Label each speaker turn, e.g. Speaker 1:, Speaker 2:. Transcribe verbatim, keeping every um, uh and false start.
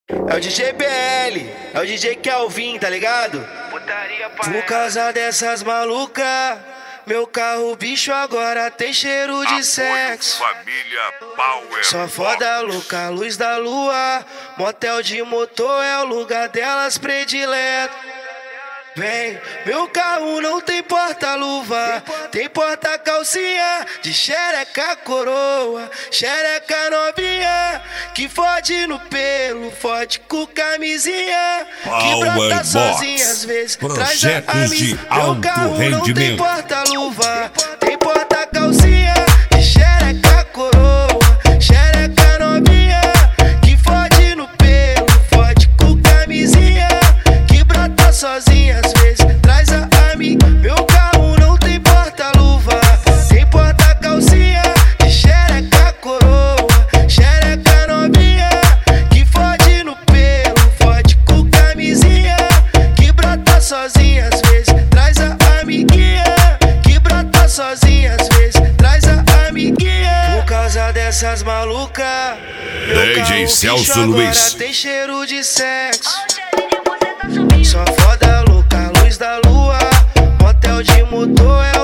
Speaker 1: É o D J B L, é o D J Kelvin, tá ligado? Por causa dessas malucas, meu carro bicho agora tem cheiro de sexo.
Speaker 2: Família Power.
Speaker 1: Só foda louca, luz da lua, motel de motor é o lugar delas predileto. Vem, meu carro não tem porta-luva, tem porta-calcinha de xereca coroa, xereca novinha, que fode no pelo, fode com camisinha, que brota sozinha às vezes, traz a amiga. Meu carro não tem porta-luva, tem porta-calcinha de xereca coroa, xereca novinha, que fode no pelo, fode com camisinha, que brota sozinha. Às vezes traz a amiga. Meu carro não tem porta-luva, tem porta-calcinha de xereca coroa, xereca novinha, que fode no pelo, fode com camisinha, que brota sozinha às vezes, traz a amiguinha, que brota sozinha às vezes, traz a amiguinha. Por causa dessas malucas,
Speaker 2: D J Celso Luiz
Speaker 1: tem cheiro de sexo. Só foda louca, luz da lua, motel de motor é